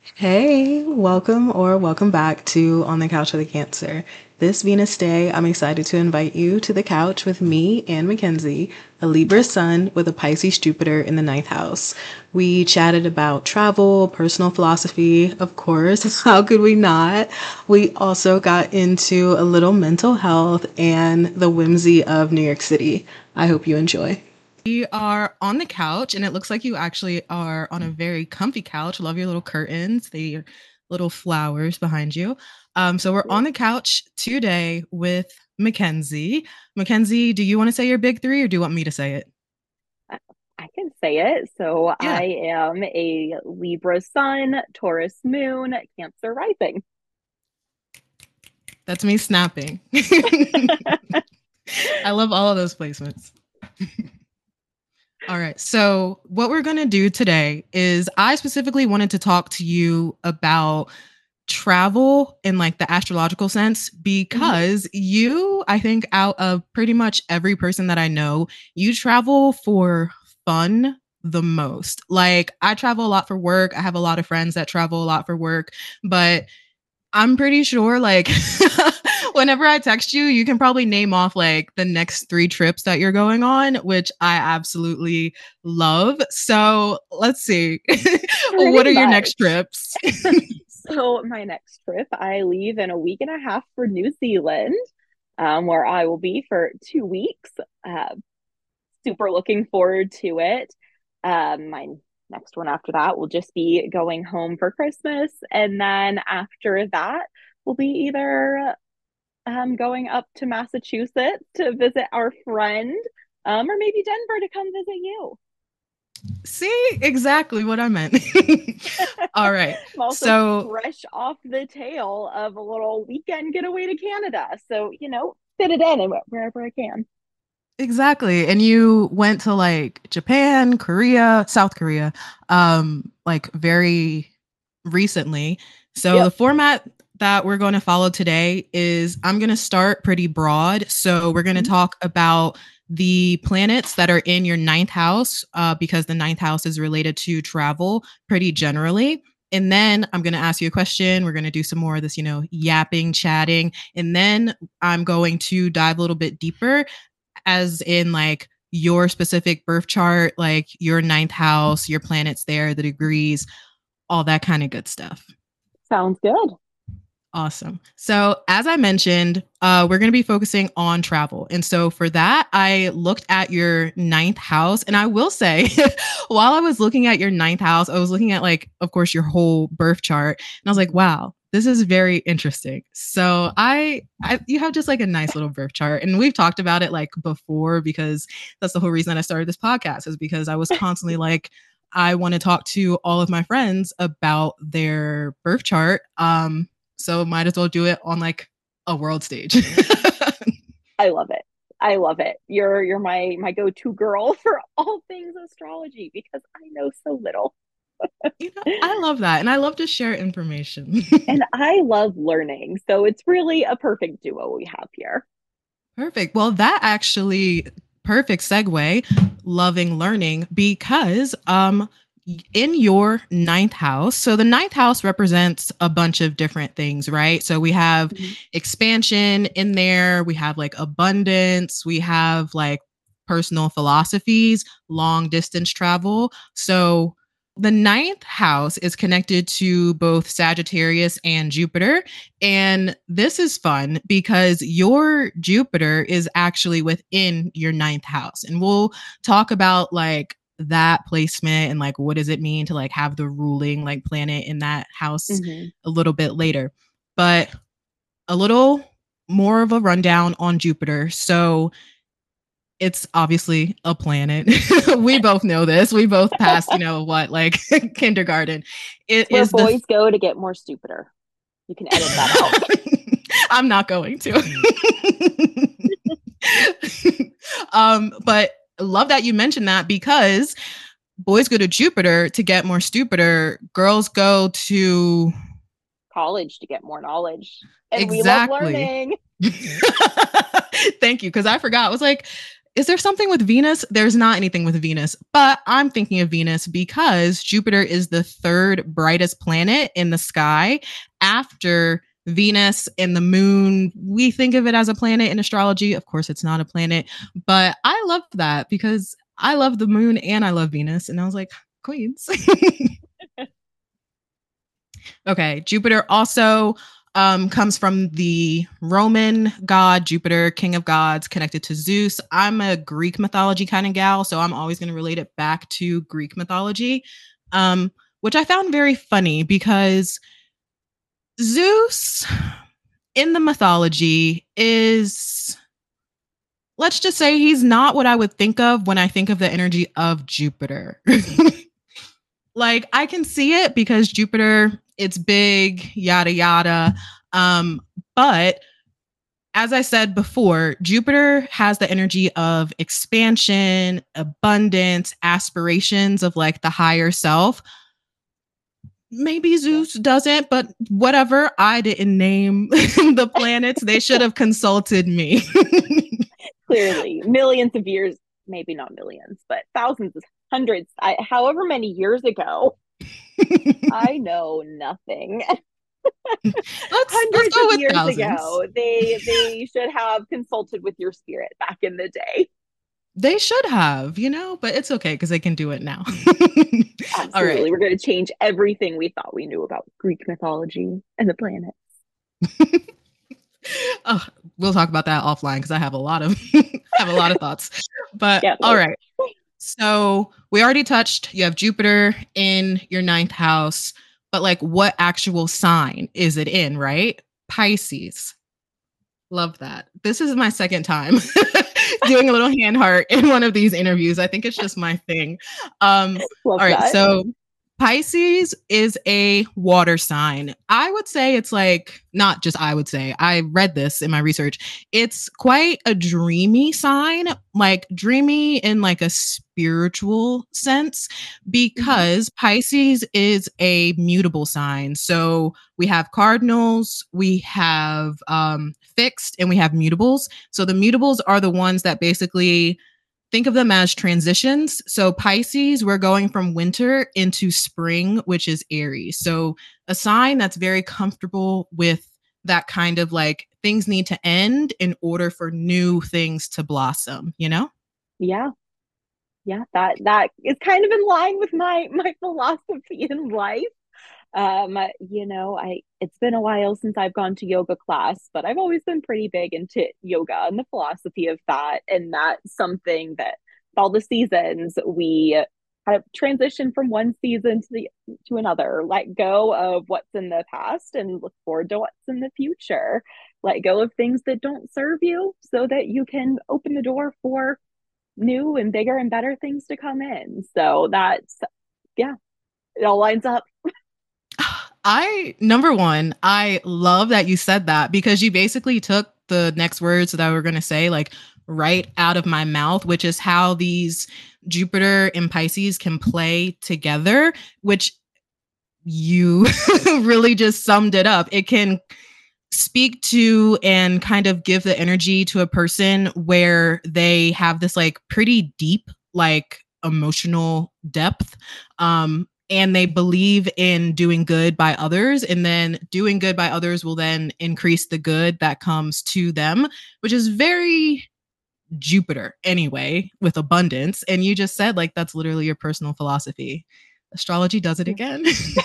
Hey, welcome back to On the Couch with a Cancer. This Venus Day, I'm excited to invite you to the couch with me and Mackenzie, a Libra sun with a Pisces Jupiter in the ninth house. We chatted about travel, personal philosophy, of course. How could we not? We also got into a little mental health and the whimsy of New York City. I hope you enjoy. We are on the couch, and it looks like you actually are on a very comfy couch. Love your little curtains, the little flowers behind you. So we're on the couch today with Mackenzie. Mackenzie, do you want to say your big three, or do you want me to say it? I I can say it. So Yeah, I am a Libra sun, Taurus moon, Cancer rising. that's me snapping. I love all of those placements. All right. So, what we're going to do today is I specifically wanted to talk to you about travel in like the astrological sense Mhm. because you, I think, out of pretty much every person that I know, you travel for fun the most. Like, I travel a lot for work. I have a lot of friends that travel a lot for work, but I'm pretty sure like whenever I text you, you can probably name off like the next 3 trips that you're going on, which I absolutely love. So, let's see. Pretty What are your much. next trips? So my next trip, I leave in a week and a half for New Zealand, where I will be for 2 weeks. Uh, Super looking forward to it. My next one after that will just be going home for Christmas, and then after that, we'll be either going up to Massachusetts to visit our friend, or maybe Denver to come visit you. See, exactly what I meant. All right. I'm also So, fresh off the tail of a little weekend getaway to Canada. So, fit it in wherever I can. exactly. And you went to like Japan, Korea, South Korea, like very recently. So the Yep. format that we're going to follow today is I'm going to start pretty broad. So we're going to Mhm. talk about the planets that are in your ninth house, because the ninth house is related to travel pretty generally. And then I'm going to ask you a question. We're going to do some more of this, yapping, chatting. And then I'm going to dive a little bit deeper, as in like your specific birth chart, like your ninth house, your planets there, the degrees, all that kind of good stuff. Sounds good. Awesome. So, as I mentioned, we're going to be focusing on travel. And so, for that, I looked at your ninth house. And I will say, while I was looking at your ninth house, I was looking at, like, of course, your whole birth chart. And I was like, Mhm. wow, this is very interesting. So, you have just like a nice little birth chart. And we've talked about it like before, because that's the whole reason that I started this podcast, is because I was constantly like, I want to talk to all of my friends about their birth chart. So might as well do it on like a world stage. I love it. I love it. You're my go-to girl for all things astrology because I know so little. I love that. And I love to share information. And I love learning. So it's really a perfect duo we have here. Perfect. Well, that actually perfect segue, loving learning, because in your ninth house, so the ninth house represents a bunch of different things, right? So we have Mhm. expansion in there, we have like abundance, we have like personal philosophies, long distance travel. So the ninth house is connected to both Sagittarius and Jupiter. And this is fun because your Jupiter is actually within your ninth house. And we'll talk about like that placement and like what does it mean to like have the ruling like planet in that house Mhm. a little bit later. But a little more of a rundown on Jupiter. So it's obviously a planet. We both know this. We both passed, what, like kindergarten. It's It where is the boys go to get more stupider. You can edit that out. I'm not going to. But love that you mentioned that, because boys go to Jupiter to get more stupider. Girls go to College to get more knowledge. And we love exactly. learning. Thank you, because I forgot. I was like, Is there something with Venus? There's not anything with Venus, but I'm thinking of Venus because Jupiter is the third brightest planet in the sky after Venus and the moon. We think of it as a planet in astrology. Of course, it's not a planet, but I love that because I love the moon and I love Venus. And I was like, Queens. Okay, Jupiter also comes from the Roman god Jupiter, king of gods, connected to Zeus. I'm a Greek mythology kind of gal, so I'm always going to relate it back to Greek mythology, which I found very funny because Zeus in the mythology is, let's just say, he's not what I would think of when I think of the energy of Jupiter. Like, I can see it because Jupiter, it's big, yada, yada. But as I said before, Jupiter has the energy of expansion, abundance, aspirations of like the higher self. Maybe Zeus doesn't, but whatever. I didn't name the planets. They should have consulted me. Clearly, millions of years, maybe not millions, but thousands, hundreds, however many years ago. I know nothing. Let's Hundreds go of with years thousands. ago, they should have consulted with your spirit back in the day. They should have, but it's okay because they can do it now. All right. Absolutely. We're going to change everything we thought we knew about Greek mythology and the planet. Oh, we'll talk about that offline because I have a lot of thoughts. But Can't all wait. right. So we already touched, you have Jupiter in your ninth house, but like what actual sign is it in, right? Pisces. Love that. This is my second time doing a little hand heart in one of these interviews. I think it's just my thing. All Love right. that. So Pisces is a water sign. I would say it's like, not just I would say, I read this in my research. It's quite a dreamy sign, like dreamy in like a spiritual sense, because Pisces is a mutable sign. So we have cardinals, we have fixed, and we have mutables. So the mutables are the ones that basically think of them as transitions. So Pisces, we're going from winter into spring, which is Aries. So a sign that's very comfortable with that kind of like things need to end in order for new things to blossom, Yeah. Yeah. That is kind of in line with my philosophy in life. It's been a while since I've gone to yoga class, but I've always been pretty big into yoga and the philosophy of that. And that's something that all the seasons we kind of transition from one season to another, let go of what's in the past and look forward to what's in the future. Let go of things that don't serve you so that you can open the door for new and bigger and better things to come in. So that's, yeah, it all lines up. Number one, I love that you said that because you basically took the next words that I were going to say, like right out of my mouth, which is how these Jupiter and Pisces can play together, which you really just summed it up. It can speak to and kind of give the energy to a person where they have this like pretty deep, like emotional depth. And they believe in doing good by others, and then doing good by others will then increase the good that comes to them, which is very Jupiter anyway, with abundance. And you just said like that's literally your personal philosophy. Astrology does it again.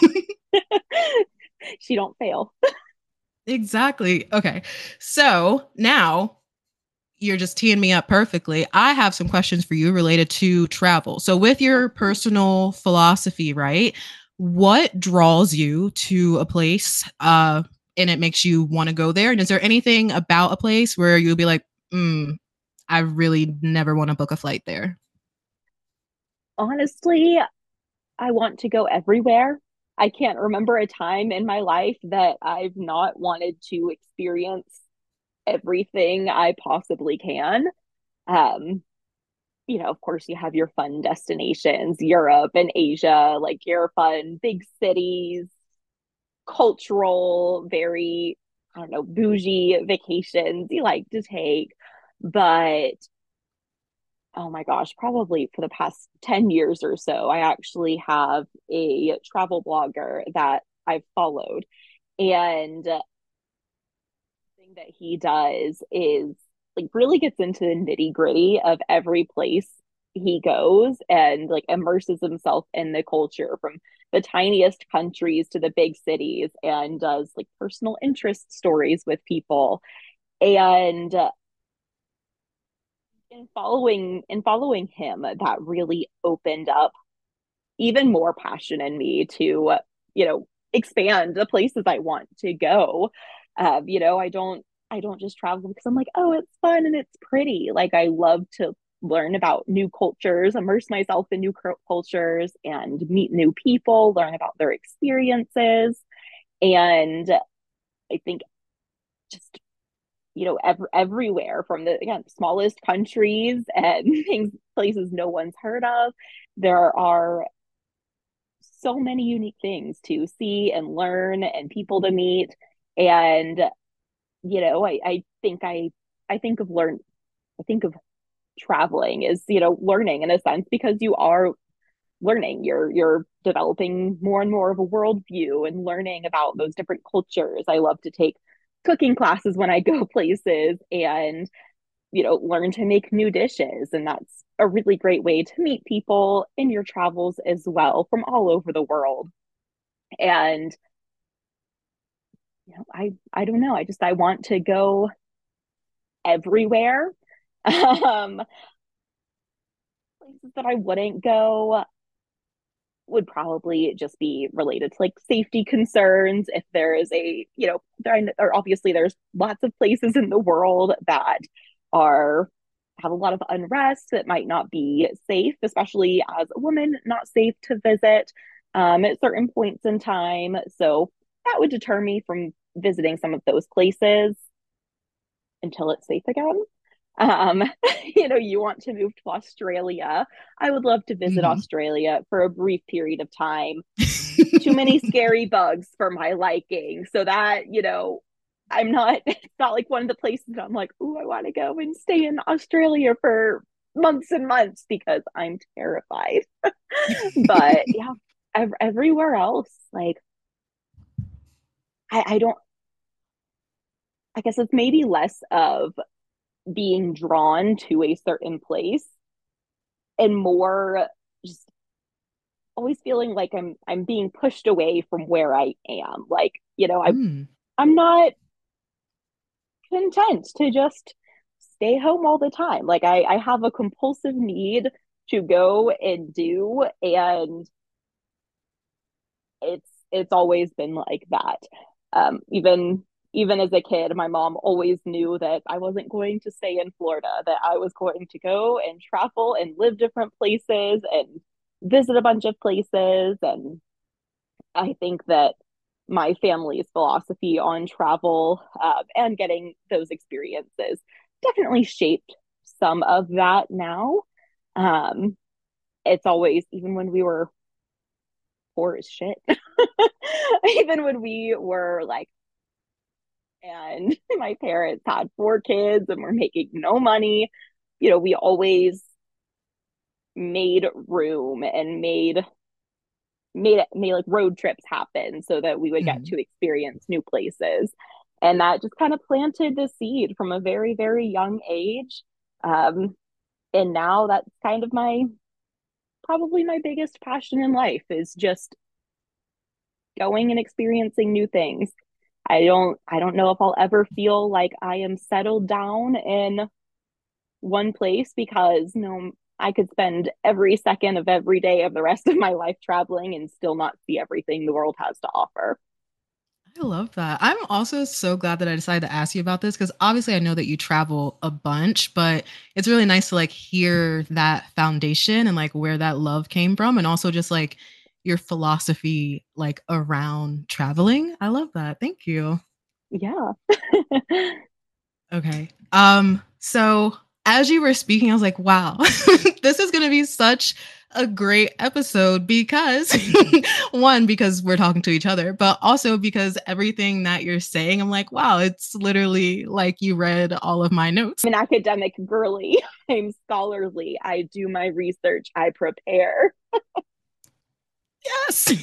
She don't fail. Exactly. Okay. So now you're just teeing me up perfectly. I have some questions for you related to travel. So, with your personal philosophy, right? What draws you to a place and it makes you want to go there? And is there anything about a place where you'll be like, I really never want to book a flight there? Honestly, I want to go everywhere. I can't remember a time in my life that I've not wanted to experience everything I possibly can. Um, of course, you have your fun destinations, Europe and Asia, like your fun big cities, cultural, very, I don't know, bougie vacations you like to take. But oh my gosh, probably for the past 10 years or so, I actually have a travel blogger that I've followed. And the thing that he does is like really gets into the nitty gritty of every place he goes and like immerses himself in the culture from the tiniest countries to the big cities and does like personal interest stories with people. And in following him, that really opened up even more passion in me to, expand the places I want to go. I don't just travel because I'm like, oh, it's fun and it's pretty. Like I love to learn about new cultures, immerse myself in new cultures, and meet new people, learn about their experiences. And I think just everywhere from the again smallest countries and things places no one's heard of, there are so many unique things to see and learn and people to meet. And I think of learn I think of traveling as learning in a sense because you are learning, you're developing more and more of a worldview and learning about those different cultures. I love to take cooking classes when I go places and learn to make new dishes. And that's a really great way to meet people in your travels as well from all over the world. And I don't know. I want to go everywhere. Um, Places that I wouldn't go would probably just be related to like safety concerns. If there is obviously there's lots of places in the world that are have a lot of unrest that might not be safe, especially as a woman, not safe to visit at certain points in time. So that would deter me from visiting some of those places until it's safe again. Um, you want to move to Australia. I would love to visit Mhm. Australia for a brief period of time. Too many scary bugs for my liking. So that, it's not like one of the places that I'm like, oh, I want to go and stay in Australia for months and months because I'm terrified. But yeah, everywhere else, like, I don't, I guess it's maybe less of being drawn to a certain place and more just always feeling like I'm being pushed away from where I am. Like, Mm. I'm not content to just stay home all the time. Like I have a compulsive need to go and do, and it's always been like that. Even as a kid, my mom always knew that I wasn't going to stay in Florida, that I was going to go and travel and live different places and visit a bunch of places. And I think that my family's philosophy on travel and getting those experiences definitely shaped some of that now. Um, it's always, even when we were poor as shit, even when we were like, and my parents had 4 kids and were making no money, we always made room and made like road trips happen so that we would get Mhm. to experience new places. And that just kind of planted the seed from a very, very young age. Um, and now that's kind of probably my biggest passion in life is just going and experiencing new things. I don't know if I'll ever feel like I am settled down in one place because I could spend every second of every day of the rest of my life traveling and still not see everything the world has to offer. I love that. I'm also so glad that I decided to ask you about this because obviously I know that you travel a bunch, but it's really nice to like hear that foundation and like where that love came from and also just like your philosophy like around traveling. I love that. Thank you. Yeah. Okay. So as you were speaking, I was like, wow, this is going to be such a great episode because one, because we're talking to each other, but also because everything that you're saying, I'm like, wow, it's literally like you read all of my notes. I'm an academic girly. I'm scholarly. I do my research. I prepare. Yes.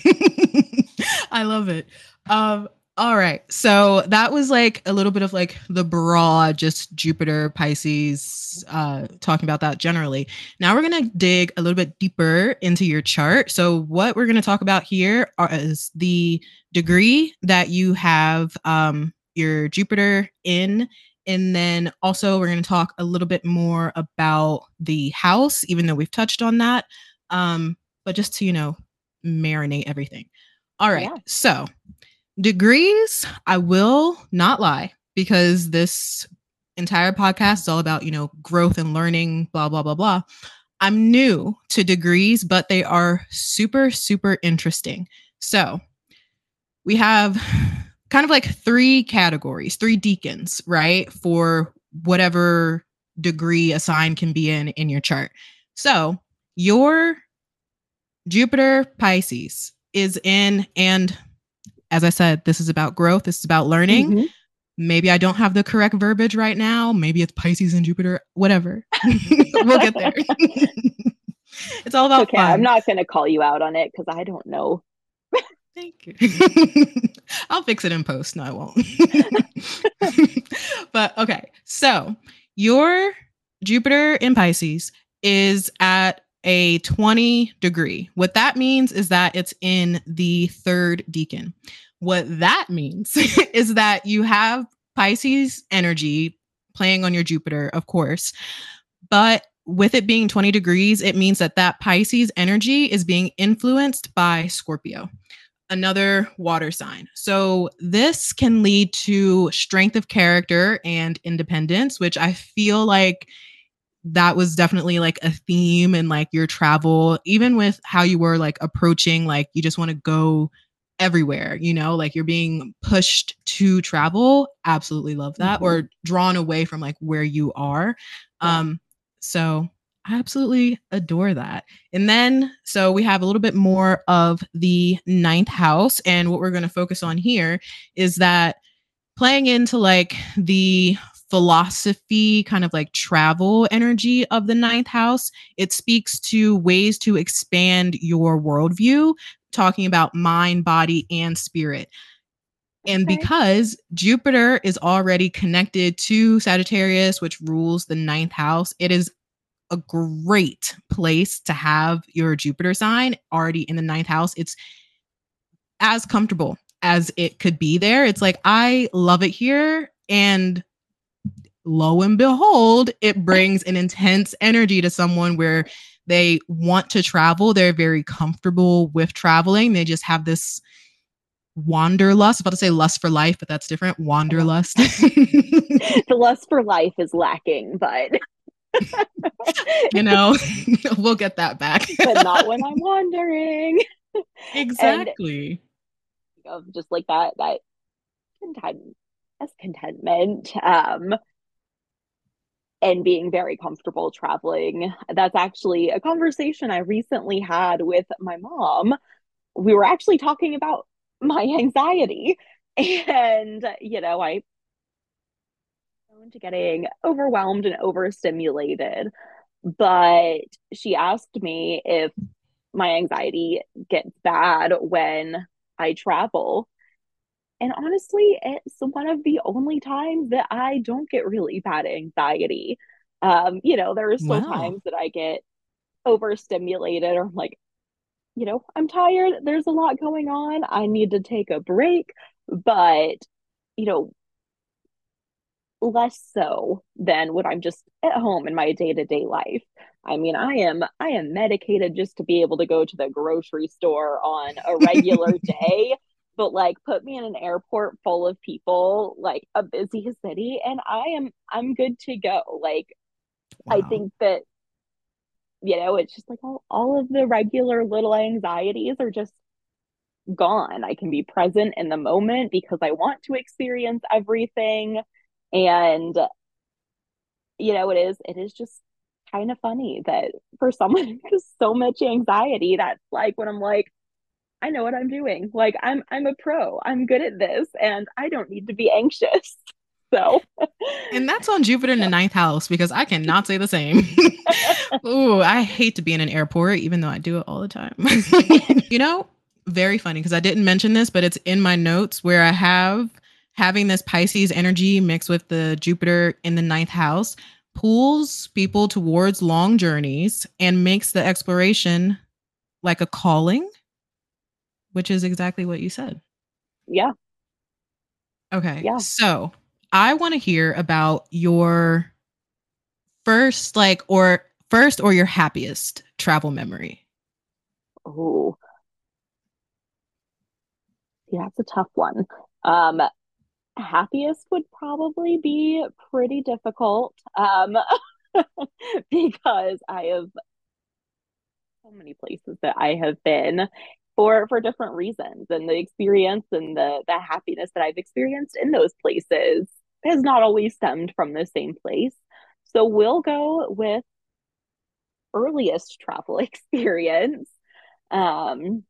I love it. All right. So that was like a little bit of like the broad, just Jupiter, Pisces, talking about that generally. Now we're going to dig a little bit deeper into your chart. So what we're going to talk about here is the degree that you have your Jupiter in. And then also we're going to talk a little bit more about the house, even though we've touched on that. But just to, marinate everything. All right. Yeah. So degrees, I will not lie, because this entire podcast is all about, growth and learning, blah, blah, blah, blah. I'm new to degrees, but they are super, super interesting. So we have kind of like three categories, three deacons, right? For whatever degree a sign can be in your chart. So your Jupiter Pisces is in, and as I said, this is about growth. This is about learning. Mm-hmm. Maybe I don't have the correct verbiage right now. Maybe it's Pisces and Jupiter, whatever. We'll get there. It's all about okay. fun. I'm not going to call you out on it because I don't know. Thank you. I'll fix it in post. No, I won't. But okay. So your Jupiter in Pisces is at a 20 degree. What that means is that it's in the third decan. What that means is that you have Pisces energy playing on your Jupiter, of course, but with it being 20 degrees, it means that that Pisces energy is being influenced by Scorpio, another water sign. So this can lead to strength of character and independence, which I feel like that was definitely like a theme in like your travel, even with how you were like approaching, like you just want to go everywhere, like you're being pushed to travel. Absolutely love that. Mm-hmm. Or drawn away from like where you are. Yeah. So I absolutely adore that. And then, so we have a little bit more of the ninth house. And what we're going to focus on here is that playing into like the philosophy, kind of like travel energy of the ninth house, it speaks to ways to expand your worldview, talking about mind, body, and spirit. And because Jupiter is already connected to Sagittarius, which rules the ninth house, it is a great place to have your Jupiter sign already in the ninth house. It's as comfortable as it could be there. It's like, I love it here. And lo and behold, it brings an intense energy to someone where they want to travel. They're very comfortable with traveling. They just have this wanderlust. I'm about to say lust for life, but that's different. Wanderlust. The lust for life is lacking, but we'll get that back. But not when I'm wandering. Exactly. And just like that contentment, and being very comfortable traveling. That's actually a conversation I recently had with my mom. We were actually talking about my anxiety, and I into getting overwhelmed and overstimulated. But she asked me if my anxiety gets bad when I travel. And honestly, it's one of the only times that I don't get really bad anxiety. There are still times that I get overstimulated, or I'm like, I'm tired. There's a lot going on. I need to take a break. But, less so than when I'm just at home in my day-to-day life. I mean, I am medicated just to be able to go to the grocery store on a regular day, but like put me in an airport full of people, like a busy city, and I'm good to go. Like, wow. I think that it's just like all of the regular little anxieties are just gone. I can be present in the moment because I want to experience everything. And it is just kind of funny that for someone with so much anxiety, that's like when I'm like, I know what I'm doing. Like I'm a pro. I'm good at this and I don't need to be anxious. So And that's on Jupiter in the ninth house because I cannot say the same. Ooh, I hate to be in an airport, even though I do it all the time. You know, very funny because I didn't mention this, but it's in my notes where I have having this Pisces energy mixed with the Jupiter in the ninth house pulls people towards long journeys and makes the exploration like a calling, which is exactly what you said. yeah, Okay. yeah. So I want to hear about your first, like, or first or your happiest travel memory. Oh, yeah, that's a tough one. Um, Happiest would probably be pretty difficult. Because I have so many places that I have been for different reasons, and the experience and the happiness that I've experienced in those places has not always stemmed from the same place. So we'll go with earliest travel experience. Um,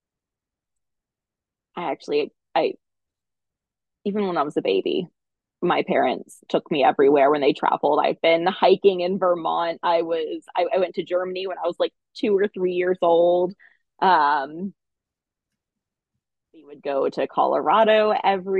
I even when I was a baby, my parents took me everywhere when they traveled. I've been hiking in Vermont. I went to Germany when I was like 2 or 3 years old. Um, we would go to Colorado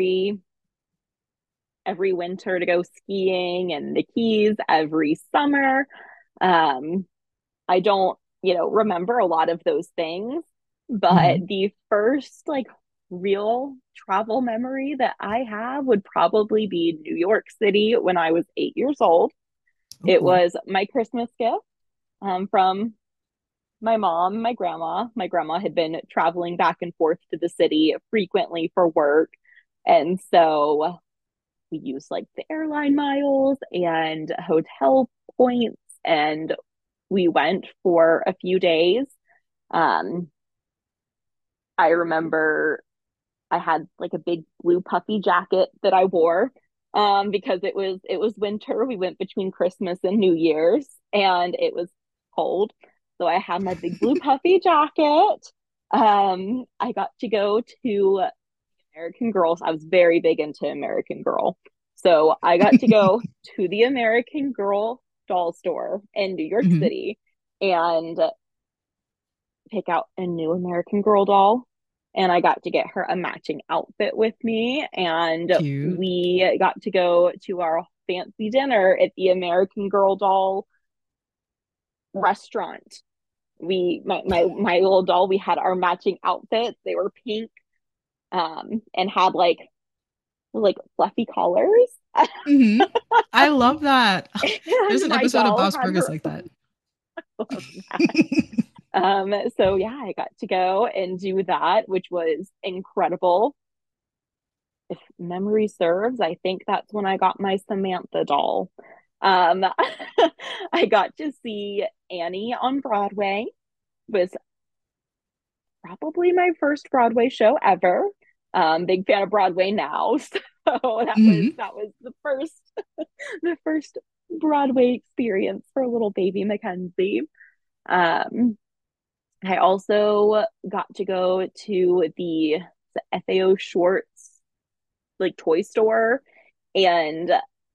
every winter to go skiing and the Keys every summer. Um, I don't, remember a lot of those things, Mm-hmm. but the first like real travel memory that I have would probably be New York City when I was 8 years old. It Ooh. was my Christmas gift from my mom, my grandma. My grandma had been traveling back and forth to the city frequently for work. And so we used like the airline miles and hotel points, and we went for a few days. Um, I remember I had like a big blue puffy jacket that I wore because it was winter. We went between Christmas and New Year's, and it was cold. So I had my big blue puffy jacket. I got to go to American Girls. I was very big into American Girl. So I got to go to the American Girl doll store in New York Mm-hmm. City and pick out a new American Girl doll. And I got to get her a matching outfit with me. And Cute. we got to go to our fancy dinner at the American Girl doll restaurant. My little doll, we had our matching outfits. They were pink, and had like fluffy collars. Mm-hmm. I love that. There's And an my episode of doll Bob's had Burgers her like that. love that. So yeah, I got to go and do that, which was incredible. If memory serves, I think that's when I got my Samantha doll. Um, I got to see Annie on Broadway. It was probably my first Broadway show ever. Big fan of Broadway now, so that was Mm-hmm. that was the first Broadway experience for little baby Mackenzie. Um, I also got to go to the FAO Schwartz like toy store, and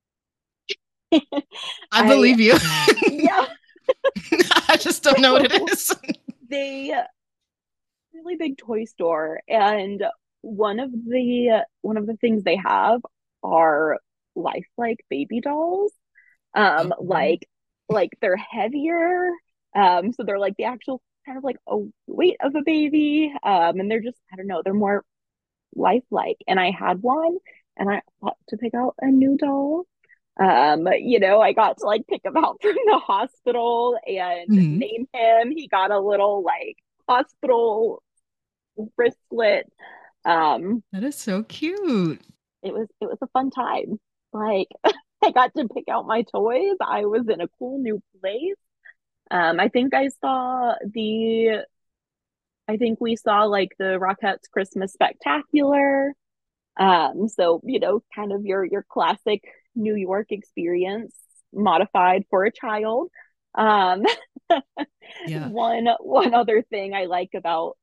I I believe you. yeah. I just don't know what So it is. they really big toy store, and one of the things they have are lifelike baby dolls. Oh. Like they're heavier, so they're like the actual kind of like a weight of a baby, and they're just, I don't know, they're more lifelike. And I had one, and I got to pick out a new doll. I got to like pick him out from the hospital and Mm-hmm. name him. He got a little like hospital wristlet. Um, That is so cute. it was a fun time. Like I got to pick out my toys. I was in a cool new place. I think we saw like the Rockettes Christmas Spectacular. So kind of your classic New York experience modified for a child. Um, Yeah. one other thing I like about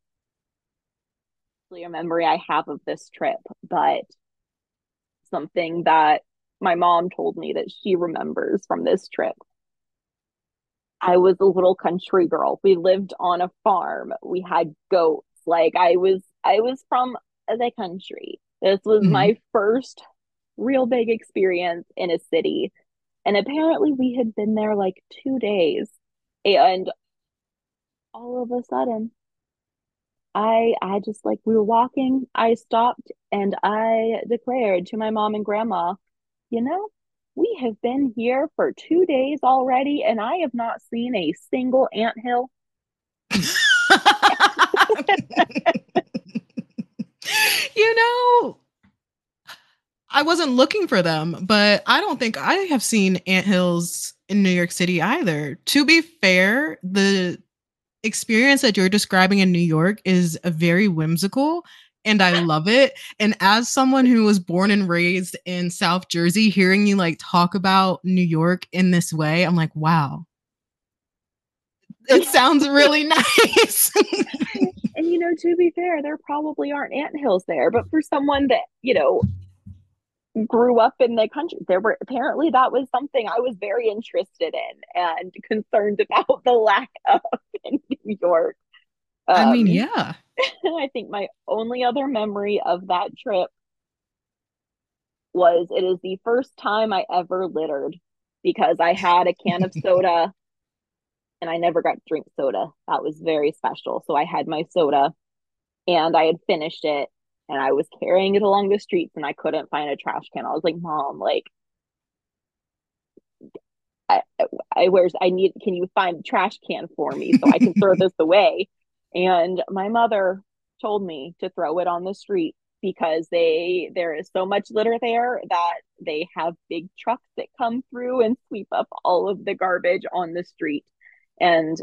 a memory I have of this trip, but something that my mom told me that she remembers from this trip. I was a little country girl. We lived on a farm. We had goats. Like I was from the country. This was Mhm. my first real big experience in a city. And apparently we had been there like 2 days. And all of a sudden, I just like we were walking, I stopped and I declared to my mom and grandma, you know, we have been here for 2 days already, and I have not seen a single anthill. You know, I wasn't looking for them, but I don't think I have seen anthills in New York City either. To be fair, the experience that you're describing in New York is a very whimsical and I love it. And as someone who was born and raised in South Jersey, hearing you like talk about New York in this way, I'm like, wow, it sounds really nice. And to be fair, there probably aren't anthills there, but for someone that, grew up in the country, there were apparently that was something I was very interested in and concerned about the lack of in New York. I mean, Um, yeah. I think my only other memory of that trip was it is the first time I ever littered because I had a can of soda and I never got to drink soda. That was very special. So I had my soda and I had finished it and I was carrying it along the streets and I couldn't find a trash can. I was like, Mom, like I, I need, can you find a trash can for me so I can throw this away? And my mother told me to throw it on the street because there is so much litter there that they have big trucks that come through and sweep up all of the garbage on the street. And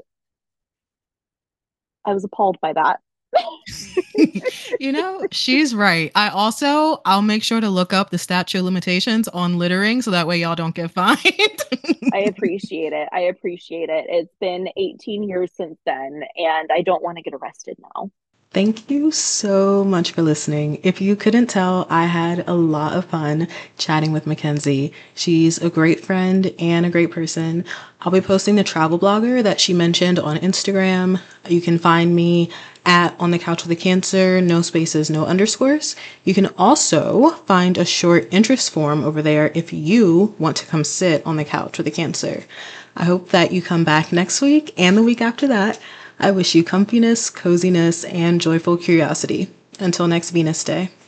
I was appalled by that. You know, she's right. I'll make sure to look up the statute of limitations on littering so that way y'all don't get fined. I appreciate it. I appreciate it. It's been 18 years since then, and I don't want to get arrested now. Thank you so much for listening. If you couldn't tell, I had a lot of fun chatting with Mackenzie. She's a great friend and a great person. I'll be posting the travel blogger that she mentioned on Instagram. You can find me at On the Couch with a Cancer, no spaces, no underscores. You can also find a short interest form over there if you want to come sit on the couch with a Cancer. I hope that you come back next week and the week after that. I wish you comfiness, coziness, and joyful curiosity. Until next Venus Day.